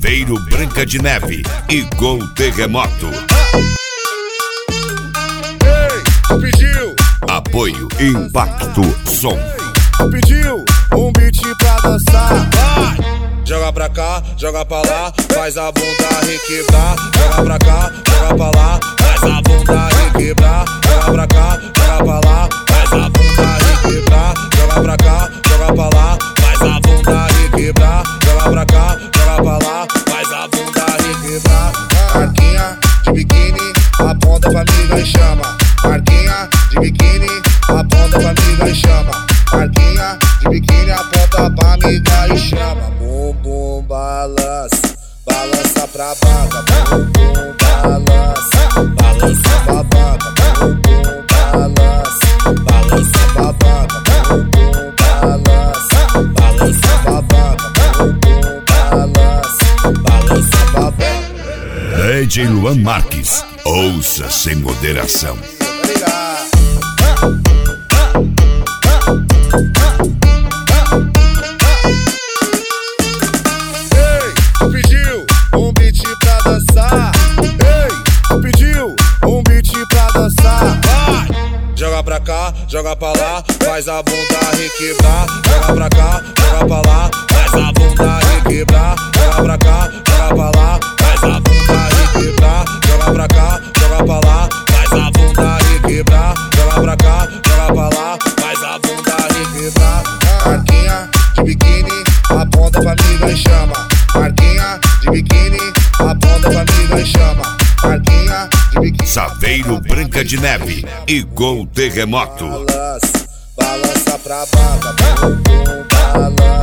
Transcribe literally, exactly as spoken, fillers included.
Saveiro Branca de Neve e Gol Terremoto. Ei, tu pediu? Apoio Impacto Som. Tu pediu um beat pra dançar? Vai! Joga pra cá, joga pra lá, faz a bunda requebrar. Joga pra cá, joga pra lá, faz a bunda requebrar. Joga pra cá, joga pra lá, faz a bunda requebrar. Joga pra cá, joga pra lá, faz a bunda requebrar. Joga pra cá, joga pra lá, faz a bunda requebrar. Marquinha de biquíni, aponta pra amiga e chama. Marquinha de biquíni, aponta pra amiga e chama. Marquinha de biquíni, aponta pra amiga e chama. Bum bum balança, balança pra banca. Bum bum balança, balança pra banca. Bum bum balança, balança pra banca. Bum bum balança, balança pra banca. Bum bum balança, balança pra banca. D J Luan Marques, ouça sem moderação. Ei, tu pediu um beat pra dançar? Ei, tu pediu um beat pra dançar? Vai! Joga pra cá, joga pra lá, faz a bunda requebrar. Joga pra cá, joga pra lá, faz a bunda requebrar. Joga pra cá, joga pra lá, faz a bunda requebrar. Joga pra cá, joga pra lá, faz a bunda requebrar. Joga pra cá, joga pra lá, faz a bunda requebrar. Marquinha de biquíni, aponta pra amiga e chama. Marquinha de biquíni, aponta pra amiga e chama. Marquinha de biquíni, Saveiro Branca de Neve e Gol Terremoto. balança, balança pra banca. Bum bum balança.